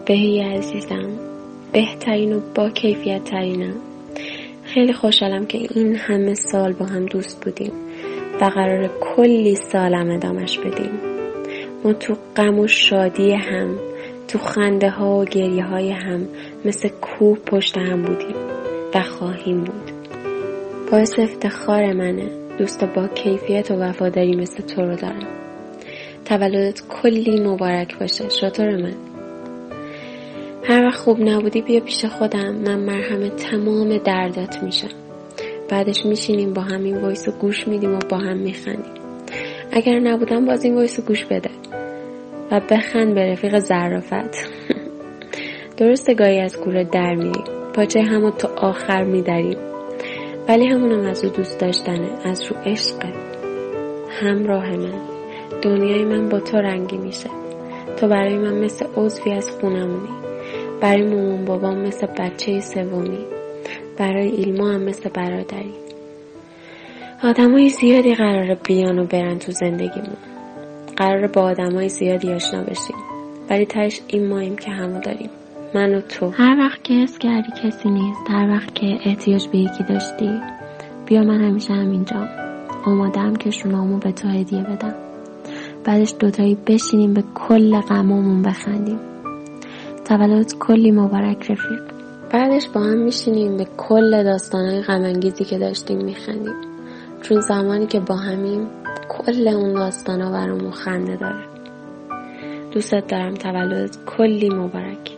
بهی عزیزم، بهترین و با کیفیت ترینم. خیلی خوشحالم که این همه سال با هم دوست بودیم و قراره کلی سالم ادامش بدیم. ما تو غم و شادی هم، تو خنده ها و گریه های هم مثل کوه پشت هم بودیم و خواهیم بود. باعث افتخار منه دوست با کیفیت و وفاداری مثل تو رو دارم. تولدت کلی مبارک باشه شاطر من. هر وقت خوب نبودی بیا پیش خودم، من مرهم تمام دردات میشم. بعدش میشینیم با هم این وایس رو گوش میدیم و با هم میخندیم. اگر نبودم باز این وایس رو گوش بده و بخند به رفیق ظرافت. درسته گاهی از کوره در میریم، پاچه همو تا آخر میدریم، ولی همونم از رو دوست داشتنه، از رو عشقه. همراه من، دنیای من با تو رنگی میشه. تو برای من مثل عضوی از خونمونی، برای مامان بابام مثل بچه سومی، برای ایلما هم مثل برادری. آدمای زیادی قراره بیان و برن تو زندگیمون، قراره با آدمای زیادی آشنا بشیم، ولی تهش این ماییم که همو داریم، من و تو. هر وقت که حس کردی کسی نیست، هر وقت که احتیاج به یکی داشتی، بیا من همیشه همینجام، آمادم که شونامو به تو هدیه بدم. بعدش دوتایی بشینیم به کل غمامون بخندیم. تولدت کلی مبارک رفیق. بعدش با هم میشینیم به کل داستانهای غم‌انگیزی که داشتیم میخندیم، چون زمانی که با همیم کل اون داستانا برامون خنده داره. دوستت دارم. تولدت کلی مبارک.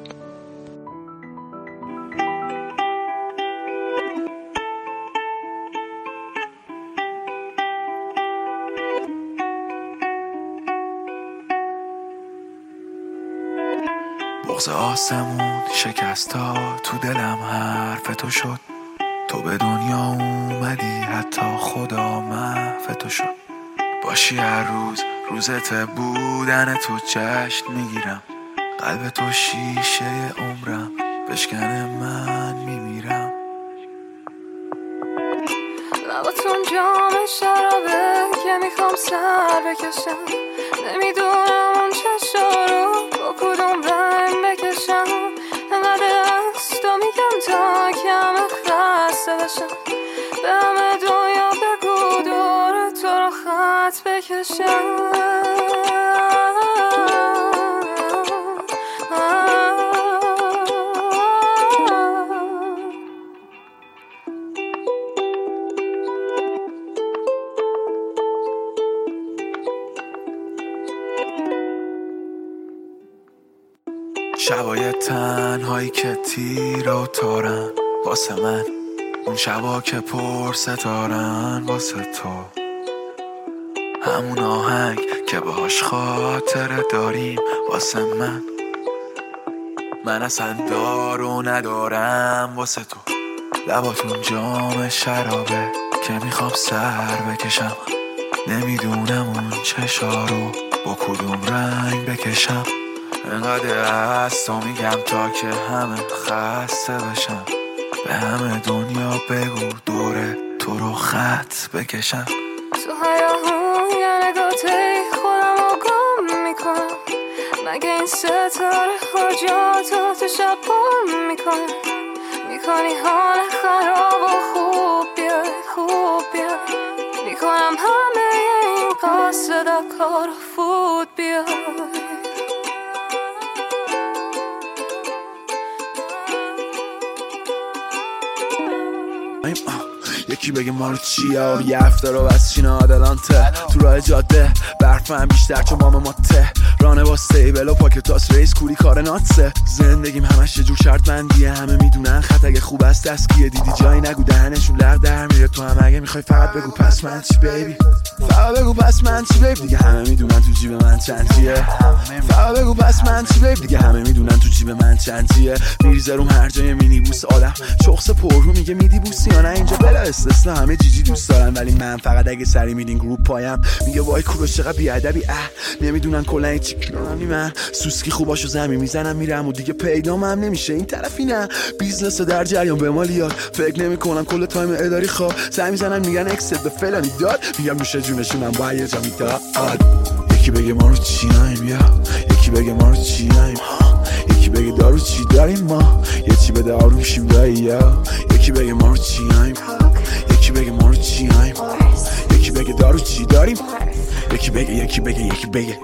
بغض آسمون شکستا تو دلم حرف تو شد. تو به دنیا اومدی حتی خدا محو تو شد. باشی هر روز روزت بودن تو جشن میگیرم. قلب تو شیشه عمرم بشکنه من میمیرم. لباتون جام شرابه که میخوام سر بکشم. نمیدونم اون چشا رو با کدوم رنگ بکشم. انقدر از تو میگم تا کم خسته بشم. به همه دنیا بگو دور تو رو خط بکشم. شبای تنهایی که تیر و تارن واسه من، اون شبا که پر ستارن واسه تو. همون آهنگ که باهاش خاطره داریم واسه من اصلا دارو ندارم واسه تو. لباتون جام شرابه که میخوام سر بکشم. نمیدونم اون چشا رو با کدوم رنگ بکشم. انقدر از تو میگم تا که همه خسته بشم. به همه دنیا بگو دوره تو رو خط بکشم. تو هیاهون یه نگاهی خودم رو گم میکنم. مگه این ستاره خرجاتو تو شب پام میکنم. میکنی حال خراب و خوب بیای میکنم همه این قصد کار فوت بیای. یکی بگه ما رو چیه یه هفته رو بس چینا آدلانته. تو راه جاده برفم بیشتر چون بام ماته. رانه با سیبل و پاکتاس ریس کوری کار ناتسه. زندگیم همش یه جور شرط بندیه. همه میدونن خط اگه خوب است دستگیه. دیدی جایی نگو دهنشون لغ در میره. تو هم اگه میخوای فقط بگو پس من چی بیبی. فقط بگو پس من چی بیبی. دیگه همه میدونن تو جیب من چندیه. فقط بگو پس من چی بیبی. دیگه همه میدونن تو جیب من چندیه. میریزه روم هر جای مینی بوس آدم شخص پررو میگه میدی بوسی یا نه. اینجا بلا استثنا همه جیجی دوست دارن ولی من فقط اگه سری میدین گروپ پایم میگه وای کوروش چقدر بیادبی. نمیدونن کلا این چیکارمی من سوسکی خوباشو زمین میزنم میرم و دیگه پیدام هم نمیشه. این طرفی نه بیزنس در جریان به مالیات. فکر نمیکنم کل تایم اداری خواه سعی میزنن میگن اکست به فلانی داد. میگم میشه جونشونم با یه جا میداد. یکی بگه ما رو چیایم یا یکی بگه ما رو چیایم. یکی بگه دارو چی داریم ما، یه چی بده آروم شیم داییا. یکی بگه ما رو چی هاییم، یکی بگه ما رو چی هاییم. یکی بگه دارو چی داریم، یکی بگه یکی بگه یکی بگه.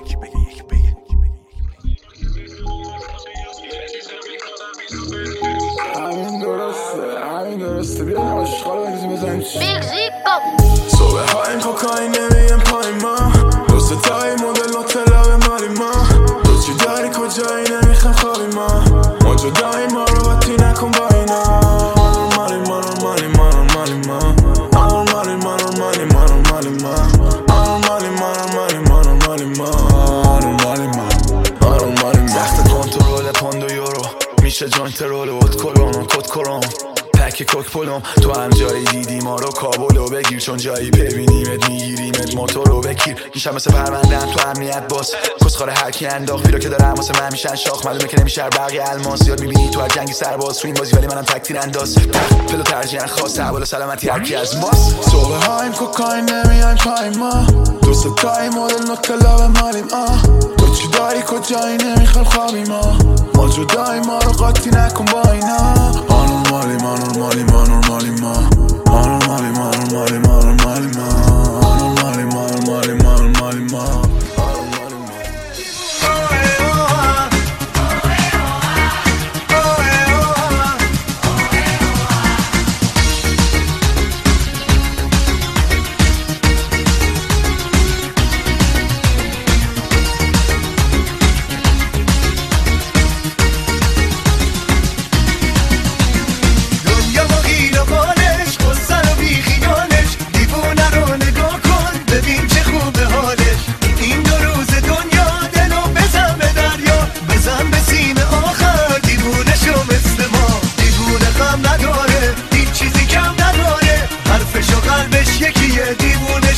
همین درسته بیا عاشقا رو بریزیم بزنیم صبح هایم کوکاین نمیم پای ما، دوست تایی مدل نوتل لبه مالی ما. تو چی داری کجایی نمیخوام خوابی ما، ما جدایی ما رو باتی نکن با اینا. مالی ما رو مالی ما رو مالی ما، مالی ما رو مالی ما رو مالی ما، مالی ما رو مالی ما رو مالی ما، مالی ما. زخت کنترل پوند و یورو میشه جوینت رول و کد کرون پک کوک پلوم. تو هم جایی دیدی ما رو کابلو بگیر، چون جایی ببینیمت میگیریمت موتورو بکیر. این شب مثل پرونده هم تو امنیت باس، کسخاره هر کی انداخت ویرو که دارم واسه من میشن شاخ. معلومه که نمیشه بقیه الماس، یاد میبینی تو هر جنگی سرباز تو این بازی، ولی منم تک تیر انداز. پلو ترجیحاً خاص احوال سلامتی هر کی از ماست. صبح هایم کوکاین نمیایم پای ما، دوست تایی مدل نوتل لبه مالیم. تو چی داری کجایی نمیخوام خوابی ما جدایی ما رو قاطی نکن با اینا. مالی ما نورمالی ما نورمالی ما، نورمالی ما نورمالی ما نورمالی ما، نورمالی ما نورمالی ما نورمالی ما. نداره هیچ چیزی کم نداره، حرفش و قلبش یکیه، دیوونه